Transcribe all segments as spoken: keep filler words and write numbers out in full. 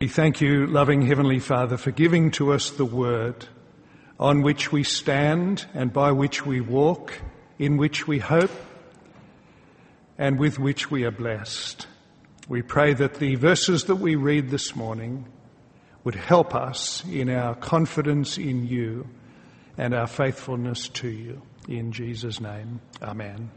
thank you, loving Heavenly Father, for giving to us the word on which we stand and by which we walk, in which we hope and with which we are blessed. We pray that the verses that we read this morning would help us in our confidence in you and our faithfulness to you. In Jesus' name, amen.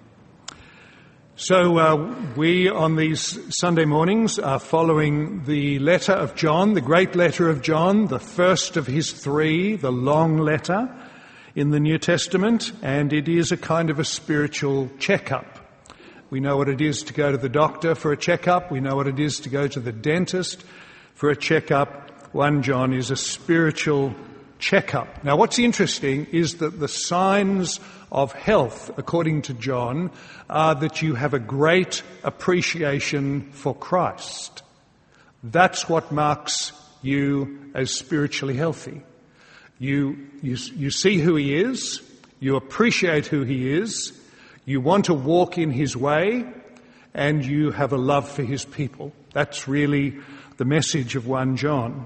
So uh, we on these Sunday mornings are following the letter of John, the great letter of John, the first of his three, the long letter in the New Testament, and it is a kind of a spiritual checkup. We know what it is to go to the doctor for a checkup. We know what it is to go to the dentist for a checkup. First John is a spiritual checkup. Now, what's interesting is that the signs of health, according to John, are that you have a great appreciation for Christ. That's what marks you as spiritually healthy. You, you, you see who he is, you appreciate who he is, you want to walk in his way, and you have a love for his people. That's really the message of First John.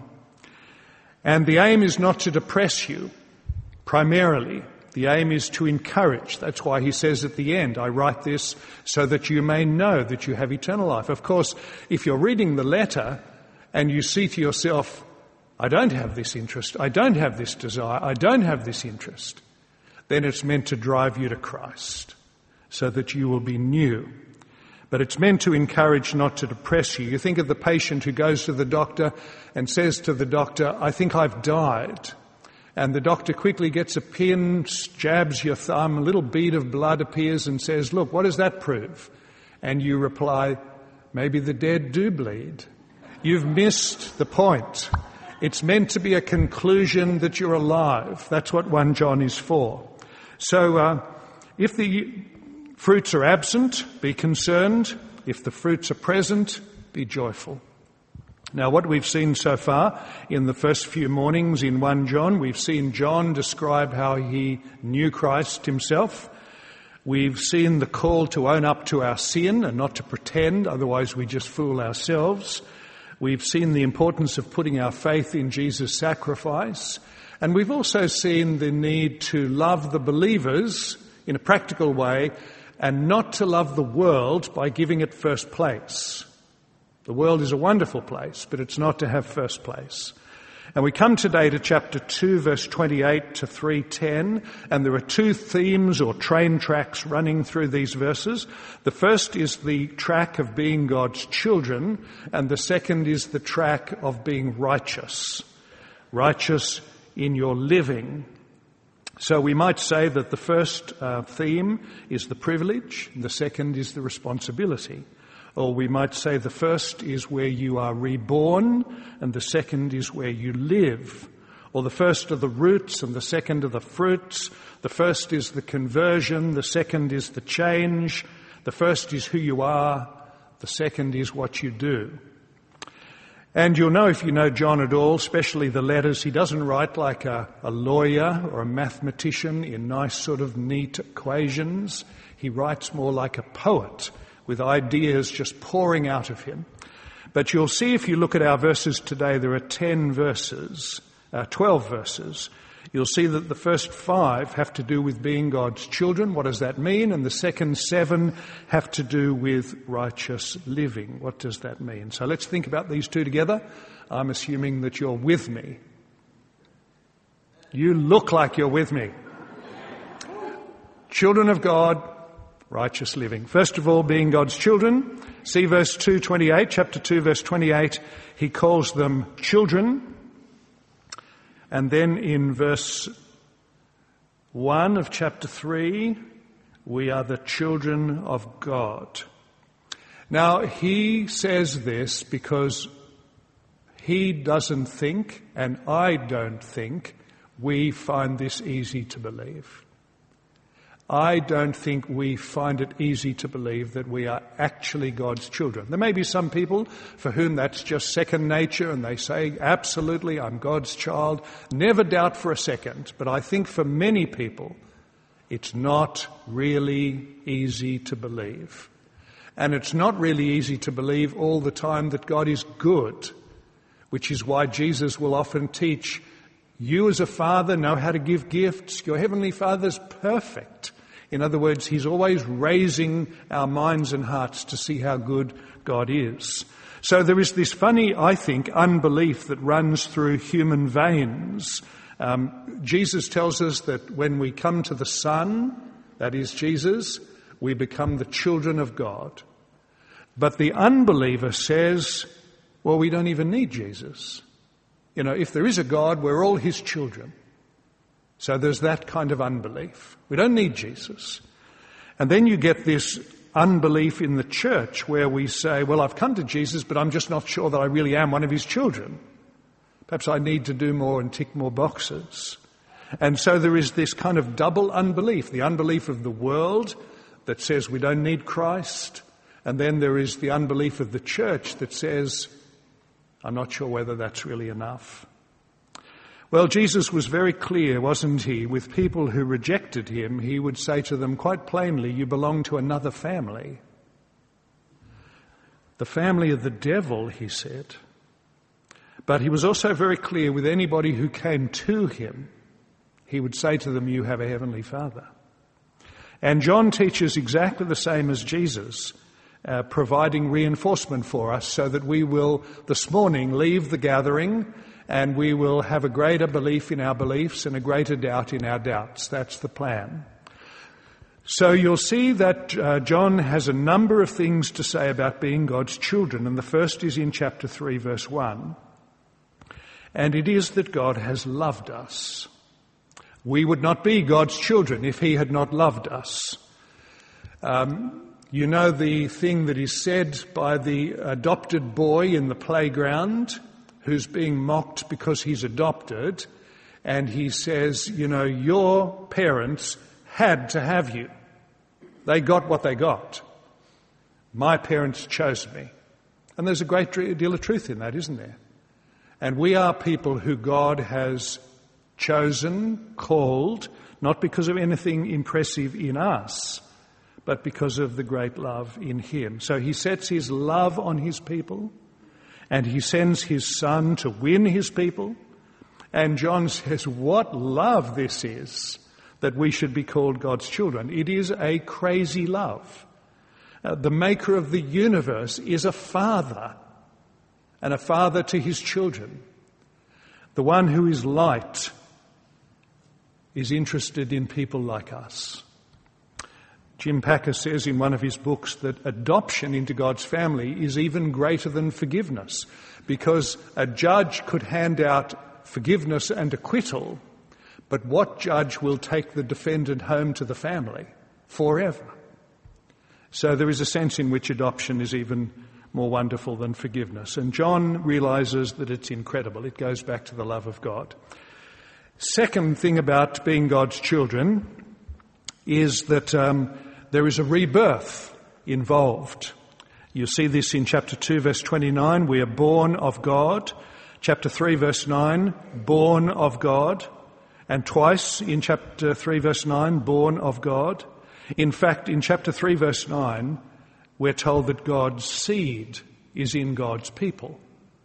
And the aim is not to depress you, primarily. The aim is to encourage. That's why he says at the end, I write this so that you may know that you have eternal life. Of course, if you're reading the letter and you see to yourself, I don't have this interest, I don't have this desire, I don't have this interest, then it's meant to drive you to Christ so that you will be new. But it's meant to encourage, not to depress you. You think of the patient who goes to the doctor and says to the doctor, I think I've died. And the doctor quickly gets a pin, jabs your thumb, a little bead of blood appears and says, look, what does that prove? And you reply, maybe the dead do bleed. You've missed the point. It's meant to be a conclusion that you're alive. That's what First John is for. So uh, if the fruits are absent, be concerned. If the fruits are present, be joyful. Now, what we've seen so far in the first few mornings in First John, we've seen John describe how he knew Christ himself. We've seen the call to own up to our sin and not to pretend, otherwise we just fool ourselves. We've seen the importance of putting our faith in Jesus' sacrifice. And we've also seen the need to love the believers in a practical way and not to love the world by giving it first place. The world is a wonderful place, but it's not to have first place. And we come today to chapter two, verse twenty-eight to three ten, and there are two themes or train tracks running through these verses. The first is the track of being God's children, and the second is the track of being righteous. Righteous in your living. So we might say that the first uh, theme is the privilege, and the second is the responsibility. Or we might say the first is where you are reborn, and the second is where you live. Or the first are the roots, and the second are the fruits. The first is the conversion, the second is the change. The first is who you are, the second is what you do. And you'll know if you know John at all, especially the letters, he doesn't write like a, a lawyer or a mathematician in nice sort of neat equations. He writes more like a poet, with ideas just pouring out of him. But you'll see if you look at our verses today, there are ten verses, uh, twelve verses. You'll see that the first five have to do with being God's children. What does that mean? And the second seven have to do with righteous living. What does that mean? So let's think about these two together. I'm assuming that you're with me. You look like you're with me. Children of God, righteous living. First of all, being God's children. See verse two twenty-eight, chapter two, verse twenty-eight. He calls them children. And then in verse one of chapter three, we are the children of God. Now, he says this because he doesn't think, and I don't think, we find this easy to believe. I don't think we find it easy to believe that we are actually God's children. There may be some people for whom that's just second nature and they say, absolutely, I'm God's child. Never doubt for a second. But I think for many people, it's not really easy to believe. And it's not really easy to believe all the time that God is good. which is why Jesus will often teach, you as a father know how to give gifts. Your heavenly Father's perfect. In other words, he's always raising our minds and hearts to see how good God is. So there is this funny, I think, unbelief that runs through human veins. Um, Jesus tells us that when we come to the Son, that is Jesus, we become the children of God. But the unbeliever says, well, we don't even need Jesus. You know, if there is a God, we're all his children. So there's that kind of unbelief. We don't need Jesus. And then you get this unbelief in the church where we say, well, I've come to Jesus, but I'm just not sure that I really am one of his children. Perhaps I need to do more and tick more boxes. And so there is this kind of double unbelief, the unbelief of the world that says we don't need Christ, and then there is the unbelief of the church that says, I'm not sure whether that's really enough. Well, Jesus was very clear, wasn't he? With people who rejected him, he would say to them quite plainly, you belong to another family. The family of the devil, he said. But he was also very clear with anybody who came to him. He would say to them, you have a heavenly Father. And John teaches exactly the same as Jesus, uh, providing reinforcement for us so that we will this morning leave the gathering and we will have a greater belief in our beliefs and a greater doubt in our doubts. That's the plan. So you'll see that uh, John has a number of things to say about being God's children, and the first is in chapter three, verse one. And it is that God has loved us. We would not be God's children if he had not loved us. Um, you know the thing that is said by the adopted boy in the playground who's being mocked because he's adopted, and he says, you know, your parents had to have you. They got what they got. My parents chose me. And there's a great deal of truth in that, isn't there? And we are people who God has chosen, called, not because of anything impressive in us, but because of the great love in him. So he sets his love on his people, and he sends his Son to win his people. And John says, what love this is, that we should be called God's children. It is a crazy love. Uh, the maker of the universe is a father, and a father to his children. The one who is light is interested in people like us. Jim Packer says in one of his books that adoption into God's family is even greater than forgiveness, because a judge could hand out forgiveness and acquittal, but what judge will take the defendant home to the family forever? So there is a sense in which adoption is even more wonderful than forgiveness. And John realizes that it's incredible. It goes back to the love of God. Second thing about being God's children is that um, there is a rebirth involved. You see this in chapter two, verse twenty-nine. We are born of God. Chapter three, verse nine, born of God. And twice in chapter three, verse nine, born of God. In fact, in chapter three, verse nine, we're told that God's seed is in God's people.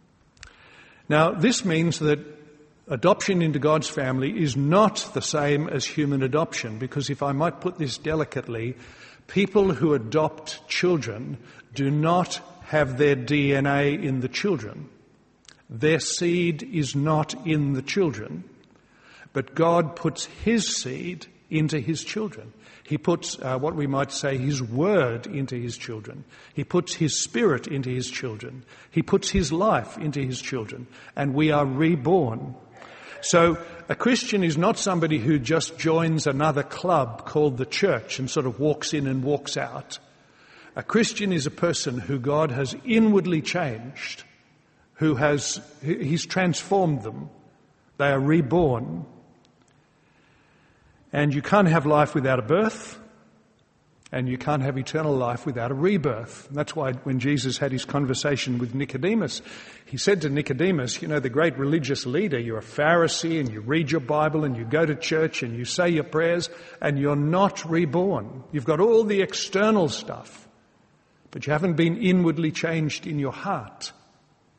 Now, this means that adoption into God's family is not the same as human adoption, because if I might put this delicately, people who adopt children do not have their D N A in the children. Their seed is not in the children, but God puts his seed into his children. He puts uh, what we might say his word into his children. He puts his spirit into his children. He puts his life into his children, and we are reborn. So a Christian is not somebody who just joins another club called the church and sort of walks in and walks out. A Christian is a person who God has inwardly changed, who has, he's transformed them. They are reborn. And you can't have life without a birth, and you can't have eternal life without a rebirth. And that's why when Jesus had his conversation with Nicodemus, he said to Nicodemus, you know, the great religious leader, you're a Pharisee and you read your Bible and you go to church and you say your prayers and you're not reborn. You've got all the external stuff, but you haven't been inwardly changed in your heart.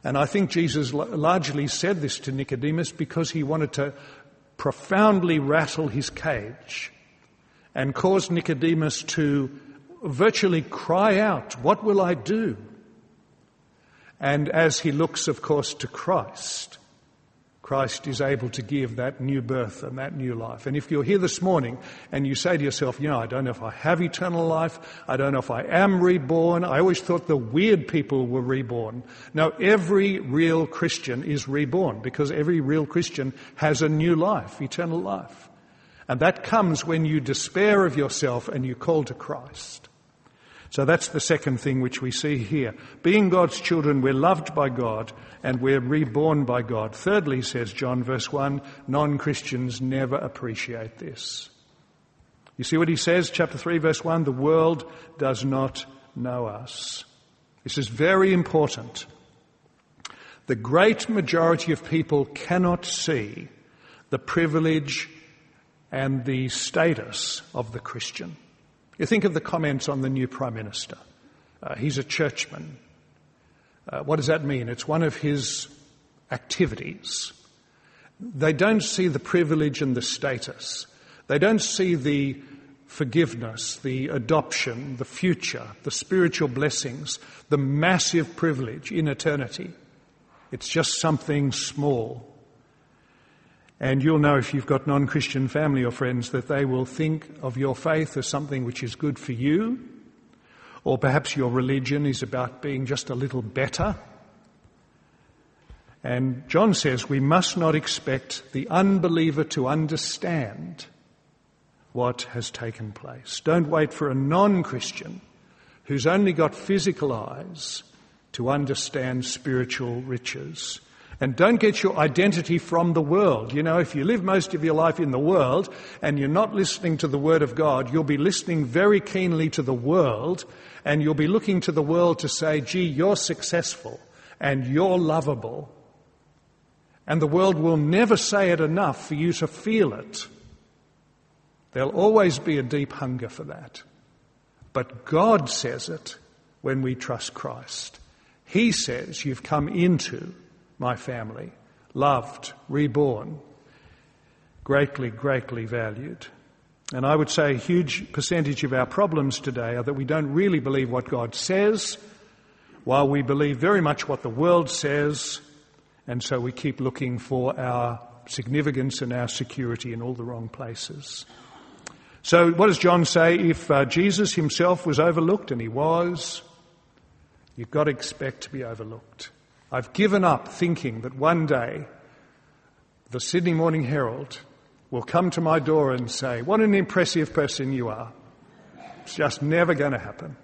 And I think Jesus largely said this to Nicodemus because he wanted to profoundly rattle his cage and cause Nicodemus to virtually cry out, "What will I do?" And as he looks, of course, to Christ, Christ is able to give that new birth and that new life. And if you're here this morning and you say to yourself, you know, I don't know if I have eternal life, I don't know if I am reborn, I always thought the weird people were reborn. No, every real Christian is reborn because every real Christian has a new life, eternal life. And that comes when you despair of yourself and you call to Christ. So that's the second thing which we see here. Being God's children, we're loved by God and we're reborn by God. Thirdly, says John, verse one, non-Christians never appreciate this. You see what he says, chapter three, verse one, the world does not know us. This is very important. The great majority of people cannot see the privilege and the status of the Christian. You think of the comments on the new Prime Minister. Uh, he's a churchman. Uh, what does that mean? It's one of his activities. They don't see the privilege and the status. They don't see the forgiveness, the adoption, the future, the spiritual blessings, the massive privilege in eternity. It's just something small. And you'll know if you've got non-Christian family or friends that they will think of your faith as something which is good for you, or perhaps your religion is about being just a little better. And John says we must not expect the unbeliever to understand what has taken place. Don't wait for a non-Christian who's only got physical eyes to understand spiritual riches. And don't get your identity from the world. You know, if you live most of your life in the world and you're not listening to the Word of God, you'll be listening very keenly to the world and you'll be looking to the world to say, gee, you're successful and you're lovable. And the world will never say it enough for you to feel it. There'll always be a deep hunger for that. But God says it when we trust Christ. He says you've come into my family, loved, reborn, greatly, greatly valued. And I would say a huge percentage of our problems today are that we don't really believe what God says, while we believe very much what the world says, and so we keep looking for our significance and our security in all the wrong places. So what does John say? If uh, Jesus himself was overlooked, and he was, you've got to expect to be overlooked. I've given up thinking that one day the Sydney Morning Herald will come to my door and say, what an impressive person you are. It's just never going to happen.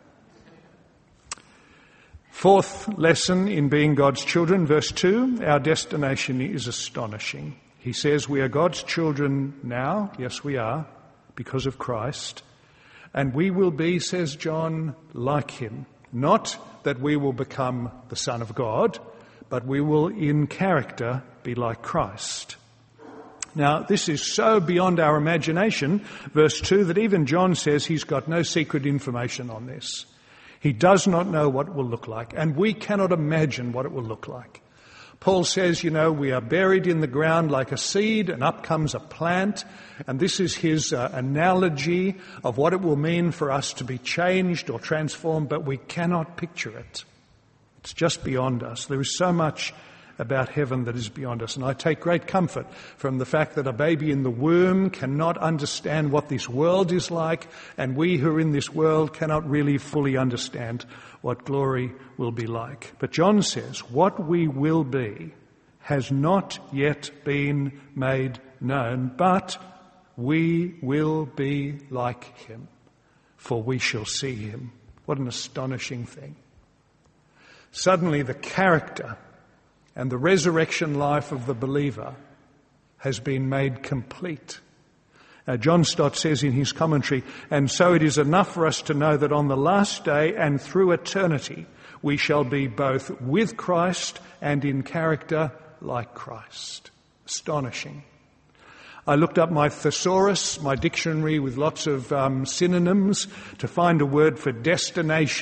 Fourth lesson in being God's children, verse two, our destination is astonishing. He says we are God's children now. Yes, we are, because of Christ. And we will be, says John, like him. Not that we will become the Son of God, but we will in character be like Christ. Now, this is so beyond our imagination, verse two, that even John says he's got no secret information on this. He does not know what it will look like, and we cannot imagine what it will look like. Paul says, you know, we are buried in the ground like a seed, and up comes a plant, and this is his uh, analogy of what it will mean for us to be changed or transformed, but we cannot picture it. It's just beyond us. There is so much about heaven that is beyond us. And I take great comfort from the fact that a baby in the womb cannot understand what this world is like, and we who are in this world cannot really fully understand what glory will be like. But John says, what we will be has not yet been made known, but we will be like him, for we shall see him. What an astonishing thing. Suddenly the character and the resurrection life of the believer has been made complete. Now, John Stott says in his commentary, and so it is enough for us to know that on the last day and through eternity we shall be both with Christ and in character like Christ. Astonishing. I looked up my thesaurus, my dictionary with lots of um, synonyms, to find a word for destination.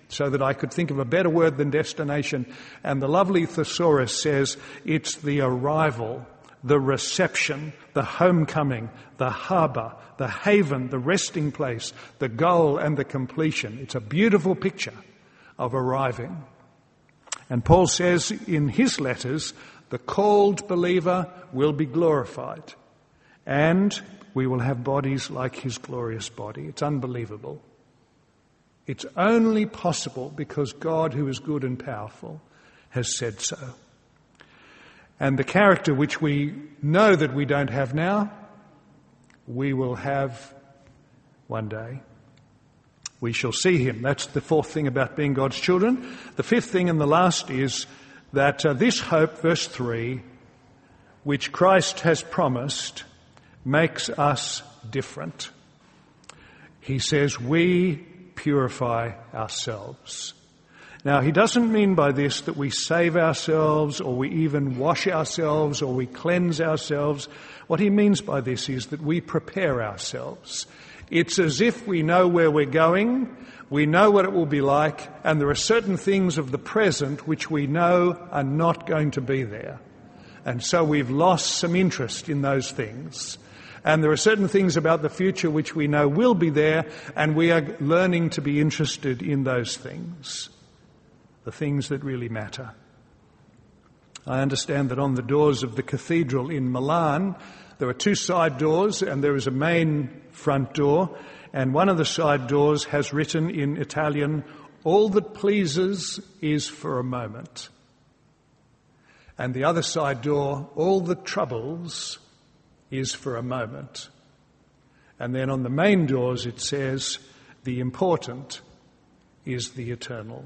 so that I could think of a better word than destination. And the lovely thesaurus says it's the arrival, the reception, the homecoming, the harbour, the haven, the resting place, the goal and the completion. It's a beautiful picture of arriving. And Paul says in his letters, the called believer will be glorified, and we will have bodies like his glorious body. It's unbelievable. It's only possible because God, who is good and powerful, has said so. And the character which we know that we don't have now, we will have one day. We shall see him. That's the fourth thing about being God's children. The fifth thing and the last is that uh, this hope, verse three, which Christ has promised, makes us different. He says we purify ourselves. Now, he doesn't mean by this that we save ourselves or we even wash ourselves or we cleanse ourselves. What he means by this is that we prepare ourselves. It's as if we know where we're going, we know what it will be like, and there are certain things of the present which we know are not going to be there. And so we've lost some interest in those things. And there are certain things about the future which we know will be there, and we are learning to be interested in those things, the things that really matter. I understand that on the doors of the cathedral in Milan, there are two side doors and there is a main front door, and one of the side doors has written in Italian, "All that pleases is for a moment." And the other side door, "All that troubles is for a moment." And then on the main doors it says, "The important is the eternal."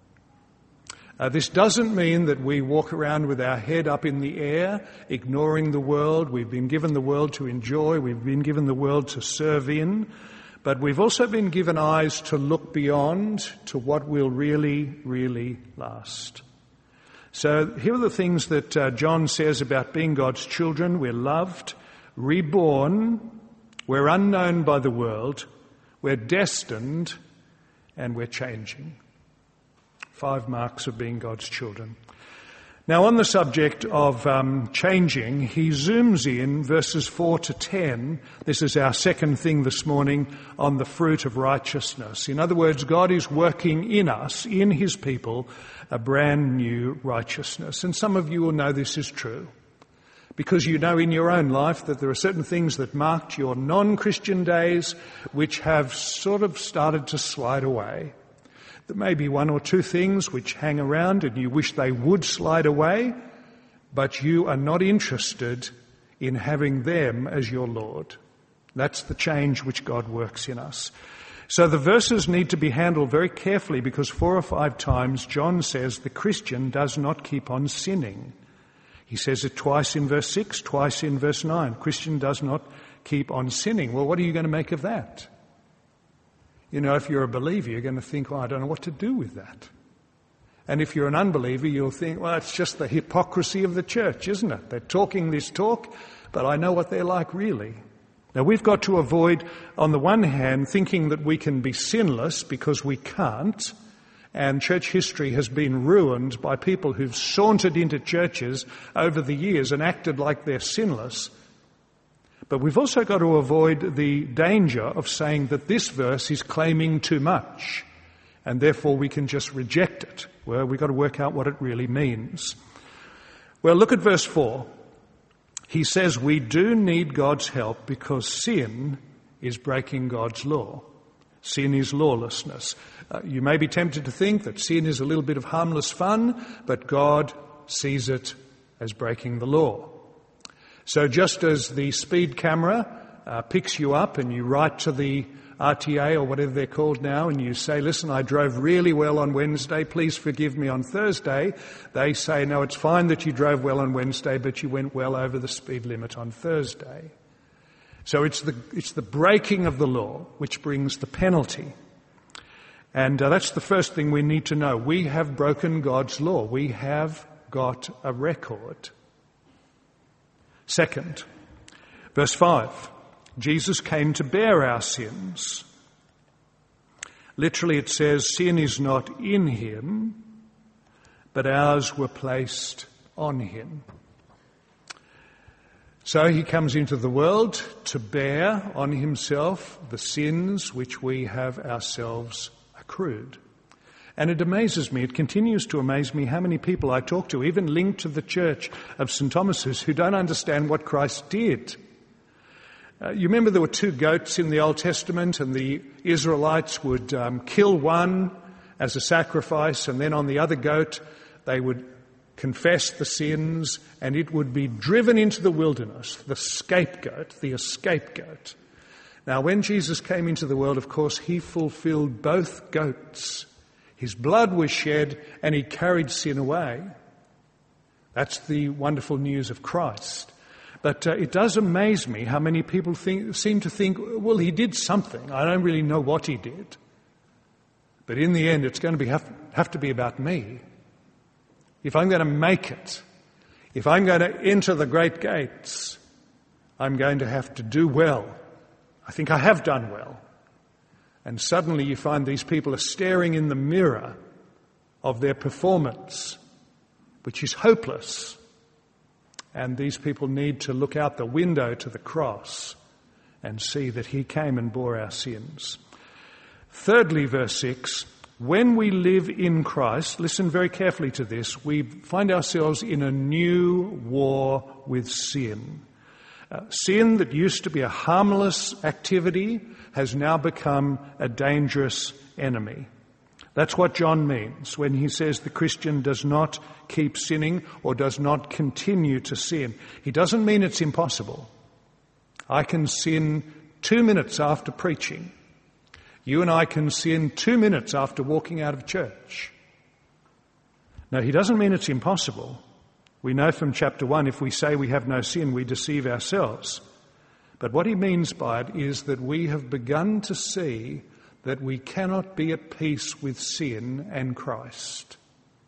Uh, this doesn't mean that we walk around with our head up in the air, ignoring the world. We've been given the world to enjoy. We've been given the world to serve in. But we've also been given eyes to look beyond to what will really, really last. So here are the things that uh, John says about being God's children. We're loved, reborn, we're unknown by the world, we're destined, and we're changing. Five marks of being God's children. Now, on the subject of um, changing, he zooms in verses four to ten. This is our second thing this morning on the fruit of righteousness. In other words, God is working in us, in his people, a brand new righteousness. And some of you will know this is true, because you know in your own life that there are certain things that marked your non-Christian days which have sort of started to slide away. There may be one or two things which hang around and you wish they would slide away, but you are not interested in having them as your Lord. That's the change which God works in us. So the verses need to be handled very carefully, because four or five times John says the Christian does not keep on sinning. He says it twice in verse six, twice in verse nine. Christian does not keep on sinning. Well, what are you going to make of that? You know, if you're a believer, you're going to think, well, I don't know what to do with that. And if you're an unbeliever, you'll think, well, it's just the hypocrisy of the church, isn't it? They're talking this talk, but I know what they're like really. Now, we've got to avoid, on the one hand, thinking that we can be sinless, because we can't. And church history has been ruined by people who've sauntered into churches over the years and acted like they're sinless. But we've also got to avoid the danger of saying that this verse is claiming too much, and therefore we can just reject it. Well, we've got to work out what it really means. Well, look at verse four. He says we do need God's help because sin is breaking God's law. Sin is lawlessness. Uh, you may be tempted to think that sin is a little bit of harmless fun, but God sees it as breaking the law. So just as the speed camera uh, picks you up and you write to the R T A or whatever they're called now and you say, listen, I drove really well on Wednesday, please forgive me on Thursday. They say, no, it's fine that you drove well on Wednesday, but you went well over the speed limit on Thursday. So it's the, it's the breaking of the law which brings the penalty. And uh, that's the first thing we need to know. We have broken God's law. We have got a record. Second, verse five, Jesus came to bear our sins. Literally it says, sin is not in him, but ours were placed on him. So he comes into the world to bear on himself the sins which we have ourselves accrued. And it amazes me, it continues to amaze me how many people I talk to, even linked to the Church of Saint Thomas's, who don't understand what Christ did. Uh, you remember there were two goats in the Old Testament, and the Israelites would um, kill one as a sacrifice, and then on the other goat they would confess the sins, and it would be driven into the wilderness, the scapegoat, the scapegoat. Now, when Jesus came into the world, of course, he fulfilled both goats. His blood was shed, and he carried sin away. That's the wonderful news of Christ. But uh, it does amaze me how many people think, seem to think, well, he did something. I don't really know what he did. But in the end, it's going to be have, have to be about me. If I'm going to make it, if I'm going to enter the great gates, I'm going to have to do well. I think I have done well. And suddenly you find these people are staring in the mirror of their performance, which is hopeless. And these people need to look out the window to the cross and see that he came and bore our sins. Thirdly, verse six, when we live in Christ, listen very carefully to this, we find ourselves in a new war with sin. Uh, sin that used to be a harmless activity has now become a dangerous enemy. That's what John means when he says the Christian does not keep sinning or does not continue to sin. He doesn't mean it's impossible. I can sin two minutes after preaching. You and I can sin two minutes after walking out of church. No, he doesn't mean it's impossible. We know from chapter one, if we say we have no sin, we deceive ourselves. But what he means by it is that we have begun to see that we cannot be at peace with sin and Christ.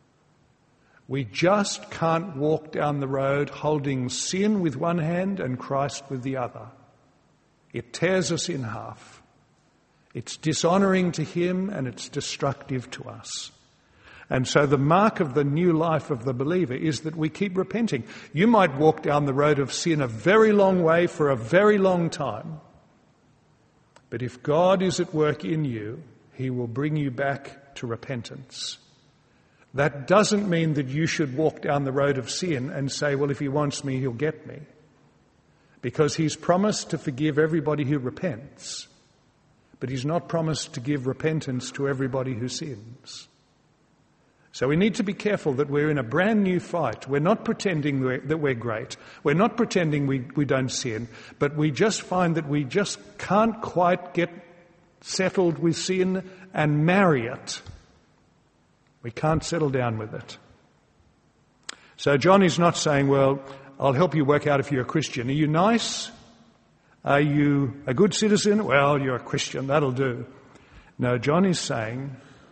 We just can't walk down the road holding sin with one hand and Christ with the other. It tears us in half. It's dishonouring to him and it's destructive to us. And so the mark of the new life of the believer is that we keep repenting. You might walk down the road of sin a very long way for a very long time. But if God is at work in you, he will bring you back to repentance. That doesn't mean that you should walk down the road of sin and say, well, if he wants me, he'll get me. Because he's promised to forgive everybody who repents. But he's not promised to give repentance to everybody who sins. So we need to be careful that we're in a brand new fight. We're not pretending we're, that we're great. We're not pretending we, we don't sin. But we just find that we just can't quite get settled with sin and marry it. We can't settle down with it. So John is not saying, well, I'll help you work out if you're a Christian. Are you nice? Are you a good citizen? Well, you're a Christian. That'll do. No, John is saying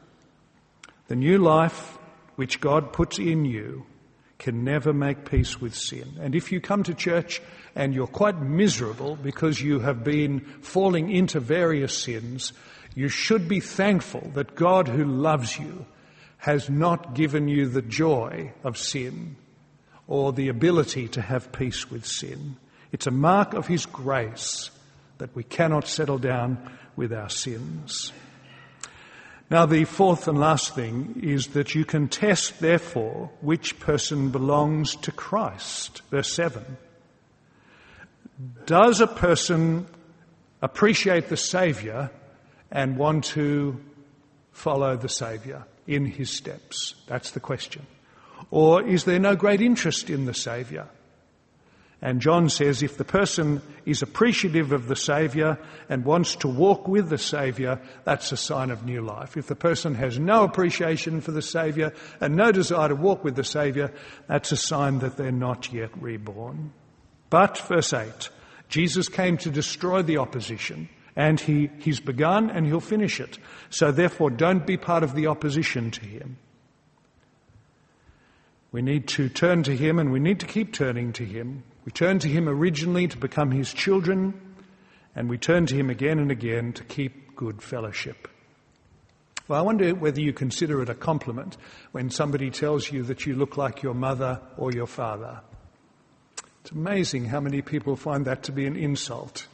the new life which God puts in you can never make peace with sin. And if you come to church and you're quite miserable because you have been falling into various sins, you should be thankful that God, who loves you, has not given you the joy of sin or the ability to have peace with sin. It's a mark of his grace that we cannot settle down with our sins. Now, the fourth and last thing is that you can test, therefore, which person belongs to Christ. Verse seven. Does a person appreciate the Saviour and want to follow the Saviour in his steps? That's the question. Or is there no great interest in the Saviour? And John says if the person is appreciative of the Saviour and wants to walk with the Saviour, that's a sign of new life. If the person has no appreciation for the Saviour and no desire to walk with the Saviour, that's a sign that they're not yet reborn. But, verse eight, Jesus came to destroy the opposition, and he, he's begun and he'll finish it. So therefore, don't be part of the opposition to him. We need to turn to him, and we need to keep turning to him. We turn to him originally to become his children, and we turn to him again and again to keep good fellowship. Well, I wonder whether you consider it a compliment when somebody tells you that you look like your mother or your father. It's amazing how many people find that to be an insult.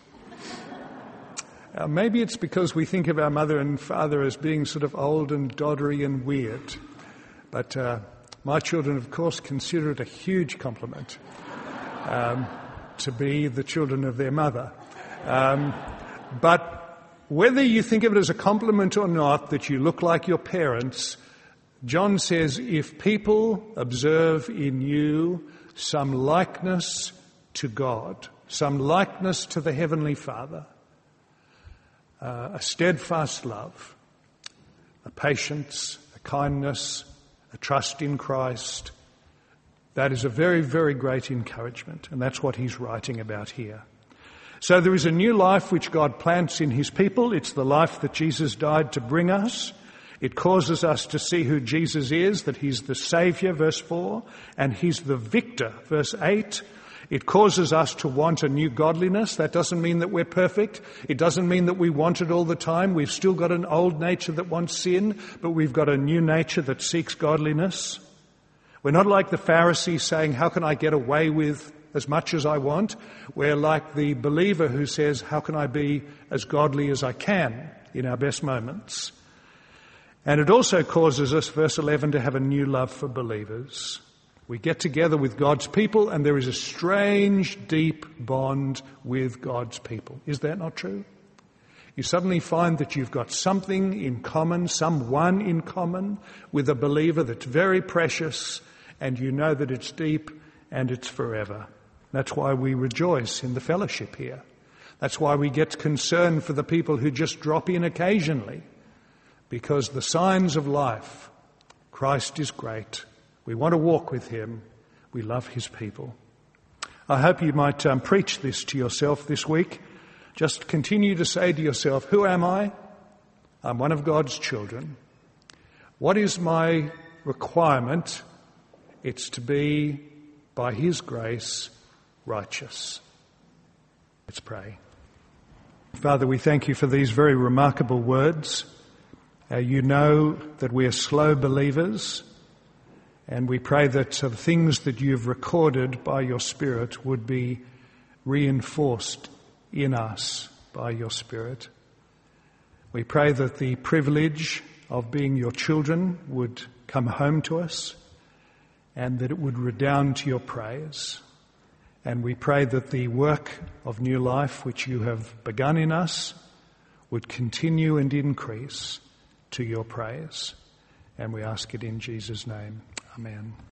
Uh, maybe it's because we think of our mother and father as being sort of old and doddery and weird. But uh, my children, of course, consider it a huge compliment um, to be the children of their mother. Um, but whether you think of it as a compliment or not, that you look like your parents, John says, if people observe in you some likeness to God, some likeness to the Heavenly Father, uh, a steadfast love, a patience, a kindness, a trust in Christ, that is a very, very great encouragement. And that's what he's writing about here. So there is a new life which God plants in his people. It's the life that Jesus died to bring us. It causes us to see who Jesus is, that he's the Saviour, verse four, and he's the victor, verse eight. It causes us to want a new godliness. That doesn't mean that we're perfect. It doesn't mean that we want it all the time. We've still got an old nature that wants sin, but we've got a new nature that seeks godliness. We're not like the Pharisees saying, how can I get away with as much as I want? We're like the believer who says, how can I be as godly as I can in our best moments? And it also causes us, verse eleven, to have a new love for believers. We get together with God's people and there is a strange, deep bond with God's people. Is that not true? You suddenly find that you've got something in common, someone in common with a believer that's very precious, and you know that it's deep and it's forever. That's why we rejoice in the fellowship here. That's why we get concerned for the people who just drop in occasionally. Because the signs of life, Christ is great. We want to walk with him. We love his people. I hope you might um, preach this to yourself this week. Just continue to say to yourself, who am I? I'm one of God's children. What is my requirement? It's to be, by his grace, righteous. Let's pray. Father, we thank you for these very remarkable words. Uh, you know that we are slow believers, and we pray that uh, things that you've recorded by your Spirit would be reinforced in us by your Spirit. We pray that the privilege of being your children would come home to us, and that it would redound to your praise. And we pray that the work of new life which you have begun in us would continue and increase to your praise. And we ask it in Jesus' name. Amen.